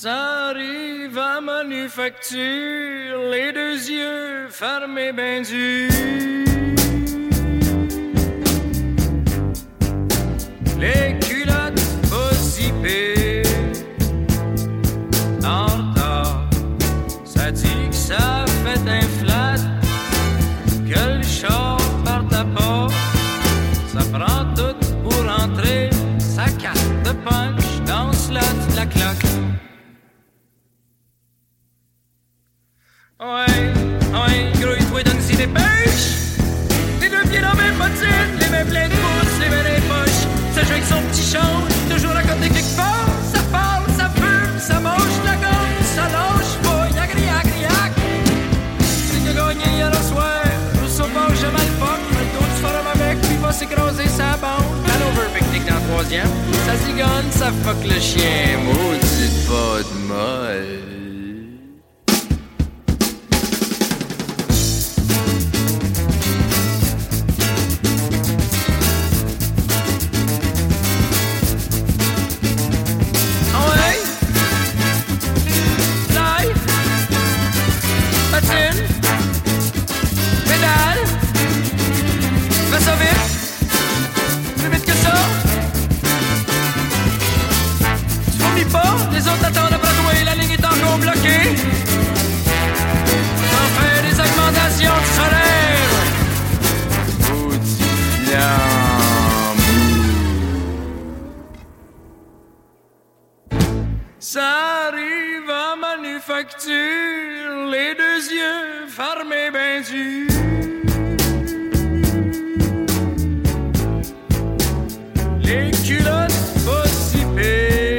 Ça arrive à manufacture, les deux yeux fermés ben durs. Les culottes pas zippées, en retard, ça dit que ça fait un flat, que le char parte à pas, ça prend tout pour entrer, sa carte de punch dans le slot de la cloque. Ouais, grouille-toi donne-y des pêches. Les deux pieds dans mes bottines, les mains pleines de pouces, les mains dans les poches. Ça joue avec son petit change, toujours à côté quelque part. Ça parle, ça fume, ça mange la gomme, ça lâche pas, yac. C'est que gagné hier au soir, je sais pas où j'ai mal fuck. Le dos du forum avec, puis va s'écraser sa bande. Hanover pique-nique dans le troisième, ça zigonne, ça fuck le chien, maudite pas de molle. Ça arrive à manufacture, les deux yeux fermés ben durs. Les culottes pas zippées,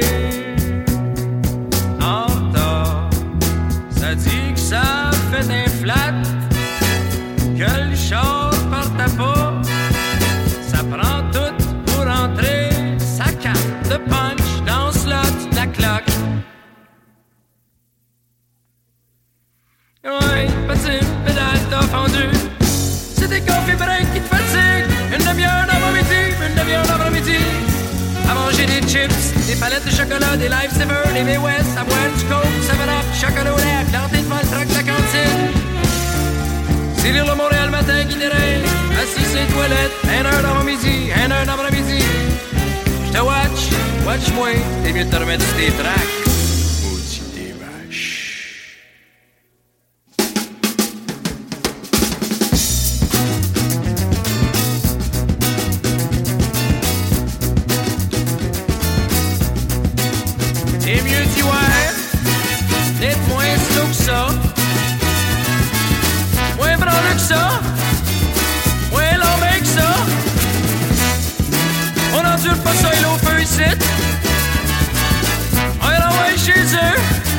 en retard, ça dit que ça fait un flat, que le char parte à pas, ça prend tout pour entrer, sa carte de punch dans le slot de la cloque. Ouais, patine, pédale, t'as fendu. C'est des coffee breaks qui te fatiguent. Une demi-heure d'avant-midi, une demi-heure d'avant-midi. À manger des chips, des palettes de chocolat, des Lifesaver, des May West, à boire du coke, 7-Up, chocolat au lait, planter devant le truck de la cantine. C'est lire le Montréal matin qui dirait, assis sur les toilettes, une heure d'avant-midi, une heure d'avant-midi. J'te watch-moi, t'es mieux de te remettre sur tes tracks. T'es mieux d'y voir, d'être moins slow que ça, moins branleux que ça, moins lambé que ça. On endure pas ça, il est au feu ici. On l'envoie chez eux.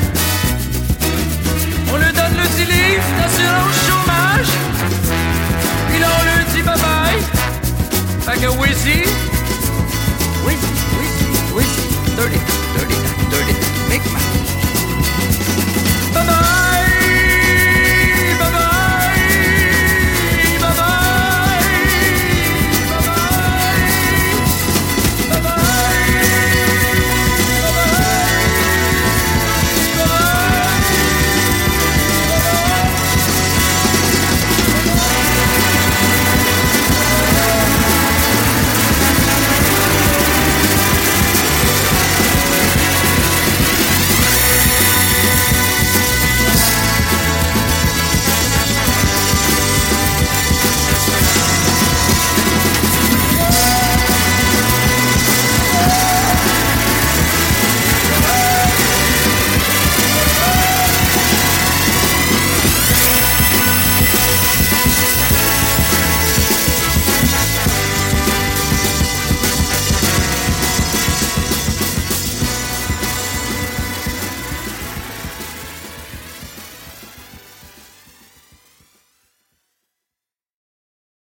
On lui donne le 10 livres d'assurance chômage. Puis là on lui dit bye bye. Fait que Wizzy, 30, 30.